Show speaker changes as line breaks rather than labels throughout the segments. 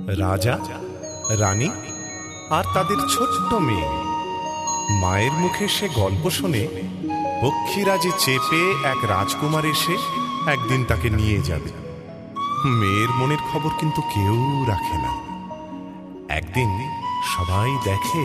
রাজা, রানী আর তাদের ছোট্ট মেয়ে। মায়ের মুখে সে গল্প শুনে পক্ষীরাজে চেপে এক রাজকুমার এসে একদিন তাকে নিয়ে যাবে। মেয়ের মনের খবর কিন্তু কেউ রাখে না। একদিন সবাই দেখে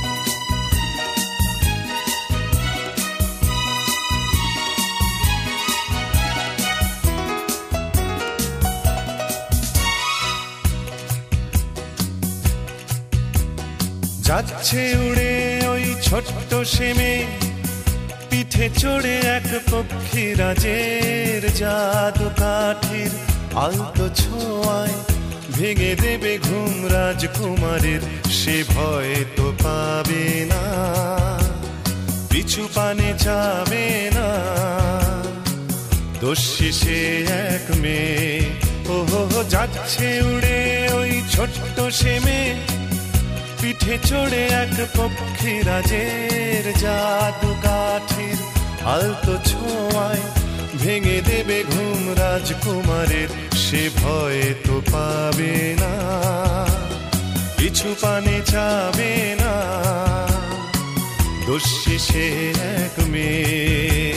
যাচ্ছে উড়ে ওই ছোট্ট সেমে, পিঠে চড়ে এক পক্ষীরাজের জাদু কাঠির আলতো ছোঁয়ায় ভেঙে দেবে ঘুম রাজকুমারের। সে ভয় তো পাবে না, পিছু পানে যাবে না। দোষী সে এক মেয়ে, ওহো যাচ্ছে উড়ে ওই ছোট্ট সেমে, পিঠে চড়ে এক পক্ষীরাজের জাদু কাঠির আলতো ছোঁয়ায় ভেঙে দেবে ঘুম রাজকুমারের। সে ভয় তো পাবে না, পিছু পানে যাবে না। দোষী সে এক মেয়ে।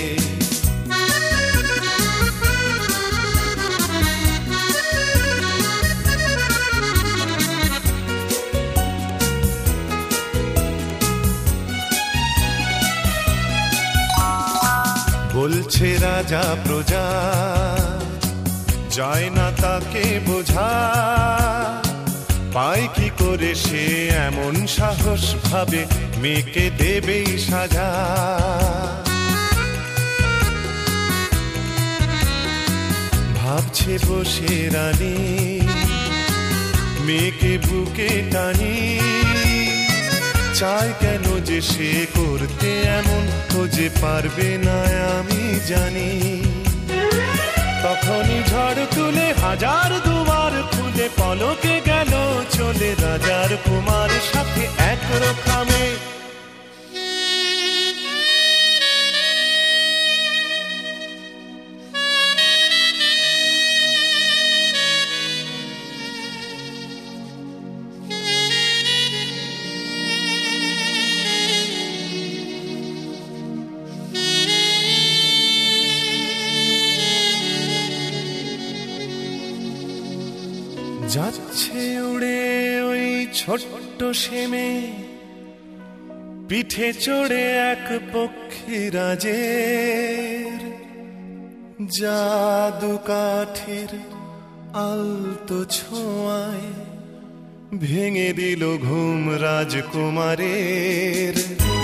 বলছে রাজা প্রজা, যায় না তাকে বোঝা, পায় কি করে সে এমন সাহস, ভাবে মেয়েকে দেবেই সাজা। ভাবছে বসে রানী, মেয়েকে বুকে টানি, চায় কেন যে সে করতে এমন, ও যে পারবে না আমি জানি। তখনই ঝড় তুলে হাজার দুয়ার খুলে পলকে গেল চলে রাজার কুমার সাথে এক রকমে। যাচ্ছে উড়ে ওই ছোট্ট সেমে, পিঠে চড়ে এক পক্ষীরাজের জাদু কাঠির আলতো ছোঁয়ায় ভেঙে দিল ঘুম রাজকুমারের।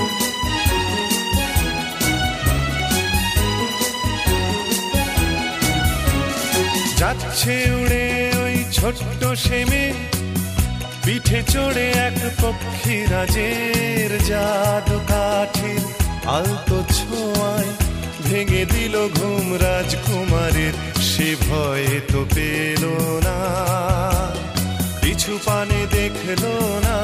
যাচ্ছে উড়ে ছোট্ট সেমে, পিঠে চড়ে এক পক্ষীরাজের জাদু কাঠির আলতো ছোঁয়ায় ভেঙে দিল ঘুম রাজকুমারের। সে ভয় তো পেল না, পিছু পানে দেখল না।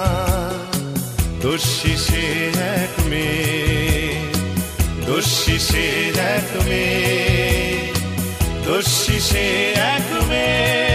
দোষী সে এক মেয়ে, দোষী সে এক মেয়ে, দোষী সে এক মেয়ে।